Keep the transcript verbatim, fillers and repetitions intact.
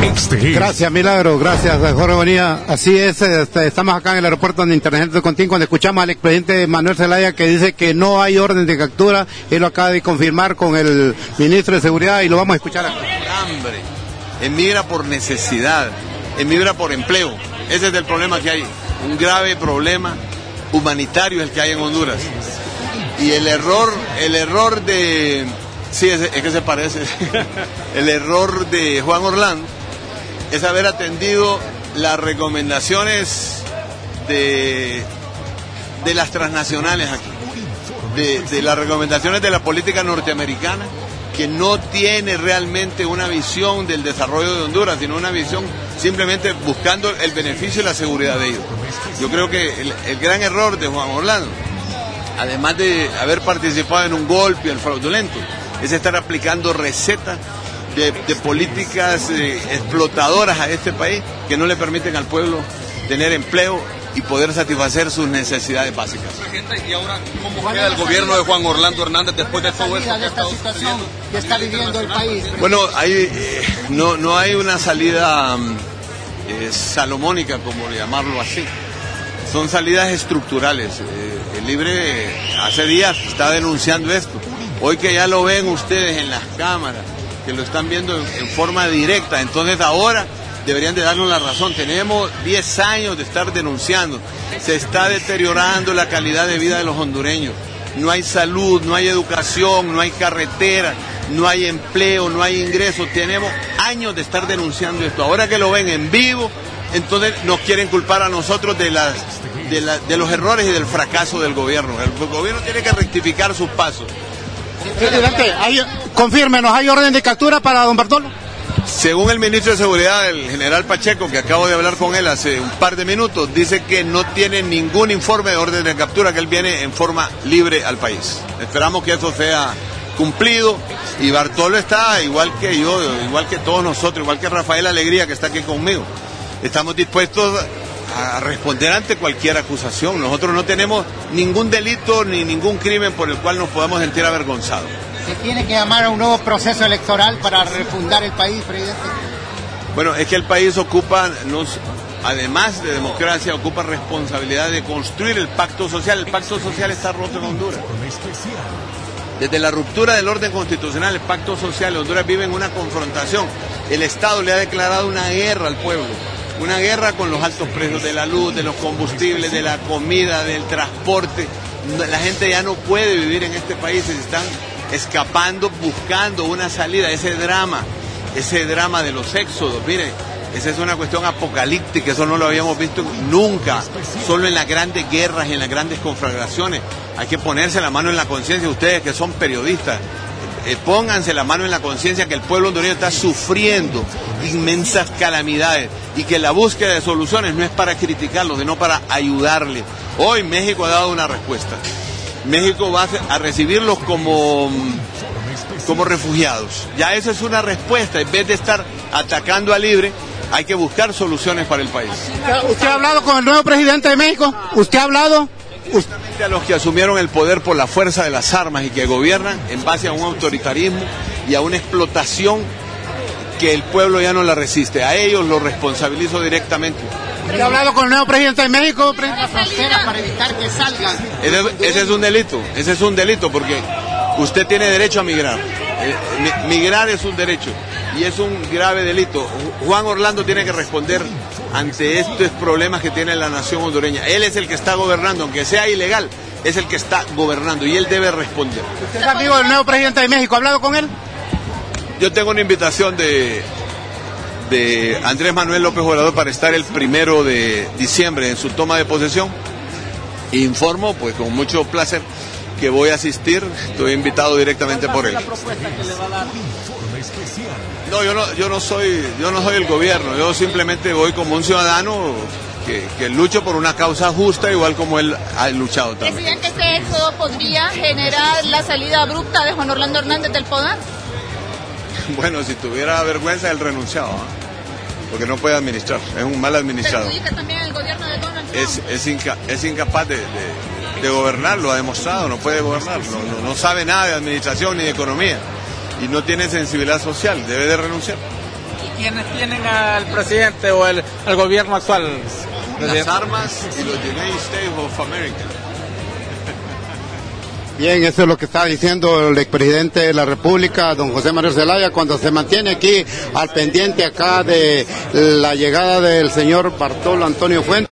Este Gracias, Milagro, gracias, Jorge Bonilla. Así es, este, estamos acá en el aeropuerto internacional de Contín cuando escuchamos al expresidente Manuel Zelaya que dice que no hay orden de captura. Él lo acaba de confirmar con el ministro de Seguridad y lo vamos a escuchar acá. Hambre, emigra por necesidad, emigra por empleo. Ese es el problema que hay, un grave problema humanitario es el que hay en Honduras. Y el error, el error de, sí, es, es que se parece, el error de Juan Orlando es haber atendido las recomendaciones de, de las transnacionales aquí, de, de las recomendaciones de la política norteamericana, que no tiene realmente una visión del desarrollo de Honduras, sino una visión simplemente buscando el beneficio y la seguridad de ellos. Yo creo que el, el gran error de Juan Orlando, además de haber participado en un golpe fraudulento, es estar aplicando recetas de, de políticas eh, explotadoras a este país que no le permiten al pueblo tener empleo y poder satisfacer sus necesidades básicas. ¿Y ahora cómo queda el gobierno de Juan Orlando Hernández después de todo esto? De esta situación que está viviendo el país. Bueno, hay, eh, no, no hay una salida eh, salomónica, como llamarlo así. Son salidas estructurales. Eh, el Libre hace días está denunciando esto. Hoy que ya lo ven ustedes en las cámaras, que lo están viendo en, en forma directa, entonces ahora deberían de darnos la razón. Tenemos diez años de estar denunciando. Se está deteriorando la calidad de vida de los hondureños. No hay salud, no hay educación, no hay carretera, no hay empleo, no hay ingresos. Tenemos años de estar denunciando esto. Ahora que lo ven en vivo, entonces nos quieren culpar a nosotros de, las, de, la, de los errores y del fracaso del gobierno. El gobierno tiene que rectificar sus pasos. Presidente, hay, confírmenos, ¿hay orden de captura para don Bartolo? Según el ministro de Seguridad, el general Pacheco, que acabo de hablar con él hace un par de minutos, dice que no tiene ningún informe de orden de captura, que él viene en forma libre al país. Esperamos que eso sea cumplido y Bartolo está igual que yo, igual que todos nosotros, igual que Rafael Alegría, que está aquí conmigo. Estamos dispuestos a responder ante cualquier acusación. Nosotros no tenemos ningún delito ni ningún crimen por el cual nos podamos sentir avergonzados. ¿Se tiene que llamar a un nuevo proceso electoral para refundar el país, presidente? Bueno, es que el país ocupa, nos, además de democracia, ocupa responsabilidad de construir el pacto social. El pacto social está roto en Honduras. Desde la ruptura del orden constitucional, el pacto social, Honduras vive en una confrontación. El Estado le ha declarado una guerra al pueblo. Una guerra con los altos precios de la luz, de los combustibles, de la comida, del transporte. La gente ya no puede vivir en este país, se están escapando, buscando una salida. Ese drama, ese drama de los éxodos, mire, esa es una cuestión apocalíptica, eso no lo habíamos visto nunca, solo en las grandes guerras y en las grandes conflagraciones. Hay que ponerse la mano en la conciencia, ustedes que son periodistas, eh, pónganse la mano en la conciencia que el pueblo hondureño está sufriendo inmensas calamidades y que la búsqueda de soluciones no es para criticarlos, sino para ayudarles. Hoy México ha dado una respuesta. México va a recibirlos como, como refugiados. Ya esa es una respuesta. En vez de estar atacando a Libre, hay que buscar soluciones para el país. ¿Usted ha hablado con el nuevo presidente de México? ¿Usted ha hablado? Justamente a los que asumieron el poder por la fuerza de las armas y que gobiernan en base a un autoritarismo y a una explotación que el pueblo ya no la resiste. A ellos los responsabilizo directamente. ¿Usted ha hablado con el nuevo presidente de México? La frontera para evitar que salgan. Ese, ese es un delito, ese es un delito porque usted tiene derecho a migrar. Eh, migrar es un derecho y es un grave delito. Juan Orlando tiene que responder ante estos problemas que tiene la nación hondureña. Él es el que está gobernando, aunque sea ilegal, es el que está gobernando y él debe responder. ¿Usted es amigo del nuevo presidente de México? ¿Ha hablado con él? Yo tengo una invitación de... de Andrés Manuel López Obrador para estar el primero de diciembre en su toma de posesión. Informo, pues con mucho placer, que voy a asistir, estoy invitado directamente por él. ¿Cuál va a ser la propuesta que le va a dar? No, yo no, yo no soy, yo no soy el gobierno, yo simplemente voy como un ciudadano que, que lucho por una causa justa, igual como él ha luchado también. Presidente, ¿este éxodo podría generar la salida abrupta de Juan Orlando Hernández del poder? Bueno, si tuviera vergüenza, él renunciaba, ¿eh? Porque no puede administrar, es un mal administrador. ¿Perjudica también el gobierno de Donald Trump? Es, es, inca, es incapaz de, de, de gobernar, lo ha demostrado, no puede gobernar, no, no, no sabe nada de administración ni de economía y no tiene sensibilidad social, debe de renunciar. ¿quiénes tienen al presidente o el, al gobierno actual? Las armas y los United States of America. Bien, eso es lo que está diciendo el expresidente de la República, don José Manuel Zelaya, cuando se mantiene aquí al pendiente acá de la llegada del señor Bartolo Antonio Fuentes.